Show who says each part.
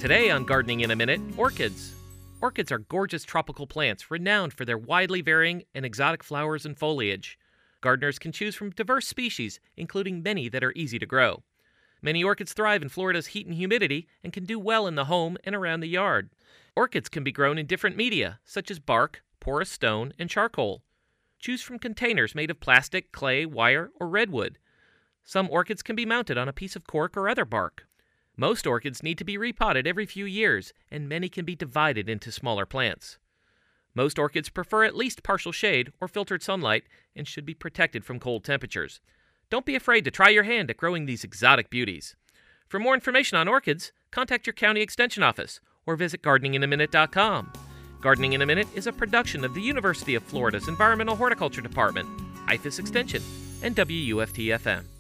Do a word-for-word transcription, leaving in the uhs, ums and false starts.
Speaker 1: Today on Gardening in a Minute, orchids. Orchids are gorgeous tropical plants renowned for their widely varying and exotic flowers and foliage. Gardeners can choose from diverse species, including many that are easy to grow. Many orchids thrive in Florida's heat and humidity and can do well in the home and around the yard. Orchids can be grown in different media, such as bark, porous stone, and charcoal. Choose from containers made of plastic, clay, wire, or redwood. Some orchids can be mounted on a piece of cork or other bark. Most orchids need to be repotted every few years, and many can be divided into smaller plants. Most orchids prefer at least partial shade or filtered sunlight and should be protected from cold temperatures. Don't be afraid to try your hand at growing these exotic beauties. For more information on orchids, contact your county extension office or visit gardening in a minute dot com. Gardening in a Minute is a production of the University of Florida's Environmental Horticulture Department, I F A S Extension, and W U F T F M.